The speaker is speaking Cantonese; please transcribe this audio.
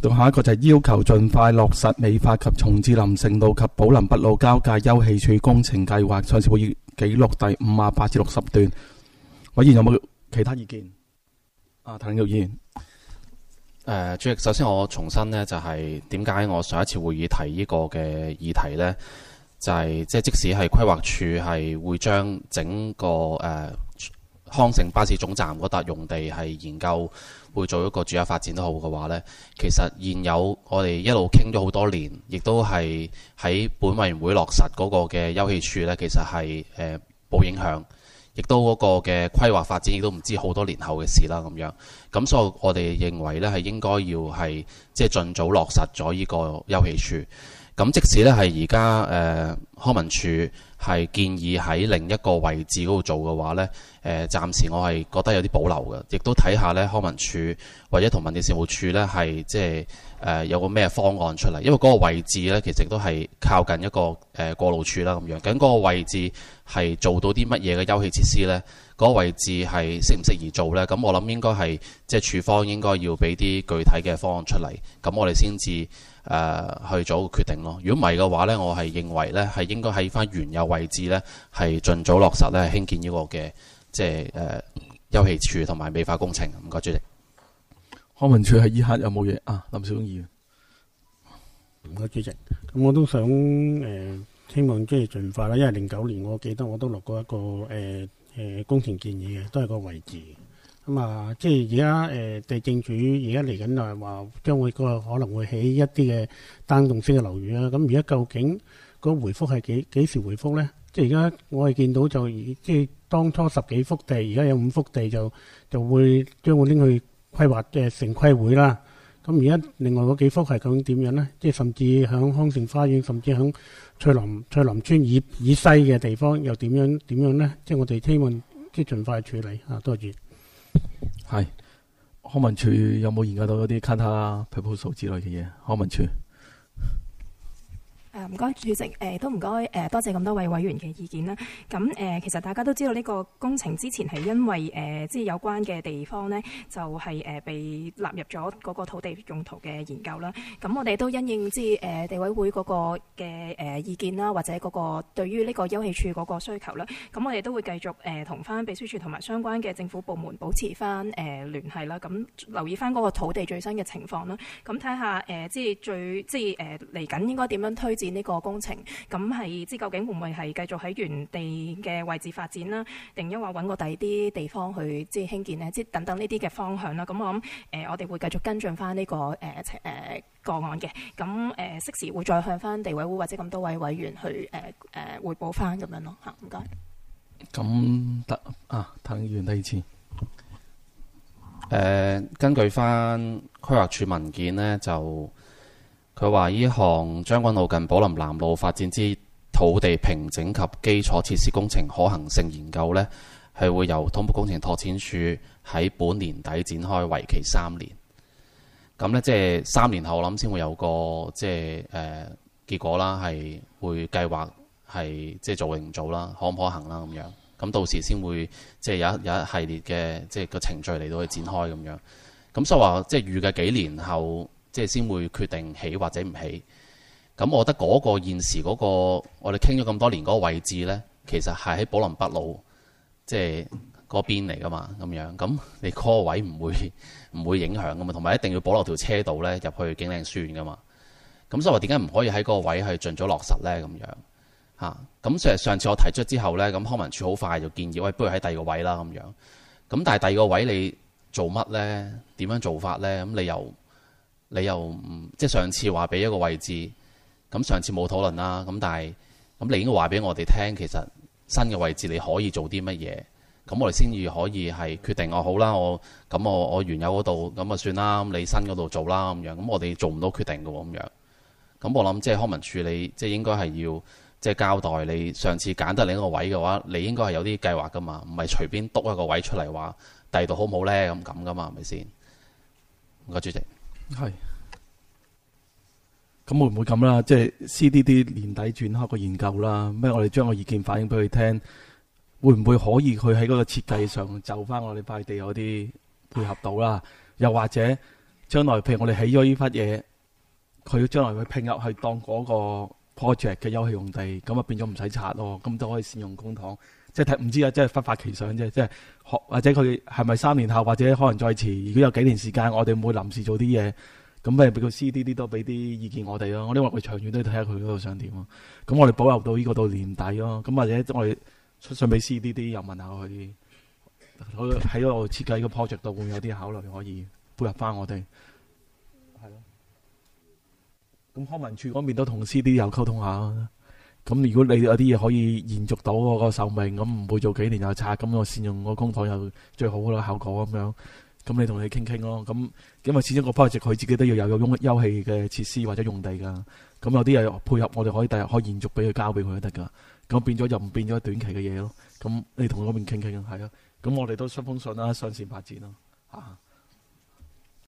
仲下一個就係要求盡快落實美化及重置林城路及寶林北路交界休憩處工程計劃，上次會議記錄第58至60段。委員有冇其他意見？譚永業議員。 主席，首先我重申呢，就係點解我上一次會議提呢個嘅議題呢？就係即使係規劃處係會將整個康城巴士總站嗰笪用地係研究會做一個住宅發展都好嘅話呢，其實現有我哋一路傾咗好多年，亦都係喺本委員會落實嗰個嘅休憩處呢，其實係冇影響，亦都嗰個嘅規劃發展亦都唔知好多年後嘅事啦咁樣。咁所以我哋認為呢係應該要係即係盡早落實咗呢個休憩處。咁即使呢係而家康文署係建議喺另一個位置嗰度做嘅話呢，暫時我係覺得有啲保留嘅，亦都睇下呢康文署或者同民政事務處呢係即係有個咩方案出嚟，因為嗰個位置呢其實都係靠近一個過路處啦咁樣，究竟嗰個位置係做到啲乜嘢嘅休憩設施呢？嗰個位置係適唔適宜做呢？咁我諗應該係即係處方應該要俾啲具體嘅方案出嚟，咁我哋先至去做個決定咯。如果唔係嘅話呢，我係認為呢係應該喺翻原有位置呢係盡早落實呢興建呢個嘅即係休憩處同埋美化工程。唔該，主席。 康文署喺依刻有冇嘢啊？林小英議員。 唔該，主席。咁我都想希望即係盡快啦，因為09年我記得我都落過一個工程建議嘅，都係個位置。咁啊，即係而家地政署而家嚟緊就話將會可能會起一啲嘅單棟式嘅樓宇啦。咁而家究竟個回覆係幾時回覆呢？即係而家我係見到就即係當初10幾幅地，而家有5幅地就會將會拎去規劃嘅城規會啦。咁而家另外嗰幾幅係究竟點樣呢？即係甚至響康城花園，甚至響翠林村以西嘅地方又點樣呢？即係我哋希望即係盡快處理啊！多謝。 係康文署有冇研究到嗰啲 counter proposal 之類嘅嘢？康文署。 唔該，主席，都唔該，多謝咁多位委員嘅意見啦。咁其實大家都知道呢個工程之前係因為即係有關嘅地方呢，就係被納入咗嗰個土地用途嘅研究啦。咁我哋都因應即係地委會嗰個嘅意見啦，或者嗰個對於呢個休憩處嗰個需求啦。咁我哋都會繼續同翻秘書處同埋相關嘅政府部門保持翻聯繫啦。咁留意翻嗰個土地最新嘅情況啦。咁睇下即係嚟緊應該點樣推薦呢個工程，咁係究竟會唔會係繼續喺原地嘅位置發展啦，定因為揾個第二啲地方去即係興建呢？即係等等呢啲嘅方向啦。咁我諗我哋會繼續跟進翻呢個個案嘅。咁適時會再向翻地委會或者咁多位委員去匯報翻咁樣咯嚇。唔該。 咁得啊，譚議員第二次。 根據翻規劃署文件呢，就佢話呢項將軍澳近寶林南路發展之土地平整及基礎設施工程可行性研究呢，係會由土木工程拓展署喺本年底展開，為期3年。咁呢，即係3年後，我諗先會有個即係結果啦，係會計劃係即係做定唔做啦，可唔可行啦咁樣。咁到時先會即係有一系列嘅即係個程序嚟到去展開咁樣。咁所以話即係預計幾年後，即係先會決定起或者唔起。咁我覺得嗰個現時嗰個我哋傾咗咁多年嗰個位置呢，其實係喺寶林北路即係嗰邊嚟噶嘛，咁樣。咁你嗰個位唔會影響噶嘛，同埋一定要保留條車道呢入去景嶺書院噶嘛。咁所以話點解唔可以喺嗰個位係盡早落實呢？咁樣嚇。咁上次我提出之後呢，咁康文署好快就建議，喂，不如喺第二個位啦咁樣。咁但係第二個位你做乜呢？點樣做法呢？咁你又唔即係上次話俾一個位置，咁上次冇討論啦。咁但係咁你應該話俾我哋聽，其實新嘅位置你可以做啲乜嘢？咁我哋先至可以係決定好啦。我原有嗰度咁啊算啦。咁你新嗰度做啦咁樣。咁我哋做唔到決定嘅喎咁樣。咁我諗即係康文署你即係應該係要即係交代你上次揀得另一個位嘅話，你應該係有啲計劃噶嘛，唔係隨便篤一個位出嚟話第二度好唔好呢？咁噶嘛，係咪先？唔該，主席。 係，咁會唔會咁啦？即係 CDD 年底轉開個研究啦，咩我哋將個意見反映俾佢聽，會唔會可以佢喺嗰個設計上就翻我哋塊地有啲配合到啦？又或者將來譬如我哋起咗呢忽嘢，佢將來會拼入去當嗰個 project 嘅休憩用地，咁啊變咗唔使拆咯，咁都可以善用公帑。即係唔知啊，即係忽發奇想啫。即係或者佢係咪3年後，或者可能再遲，如果有幾年時間，我哋會臨時做啲嘢，咁咪俾個 CDD 都俾啲意見我哋咯。我因為我哋長遠都要睇下佢嗰度想點咯。咁我哋保留到呢個到年底咯。咁或者我哋出信俾 CDD 又問下佢喺嗰度設計個 project 度會有啲考慮可以配合翻我哋。係咯。咁康文署嗰邊都同 CDD 有溝通下。咁如果你有啲嘢可以延續到嗰個壽命，咁唔會做幾年又拆，咁我善用個公帑又最好啦，效果咁樣。咁你同你傾傾咯。咁因為始終個 project 佢自己都要有休憩嘅設施或者用地㗎。咁有啲嘢配合，我哋可以第日可以延續俾佢交俾佢都得㗎。咁變咗又唔變咗短期嘅嘢咯。咁你同嗰邊傾傾係啊。咁我哋都出封信啦，上線發展咯嚇。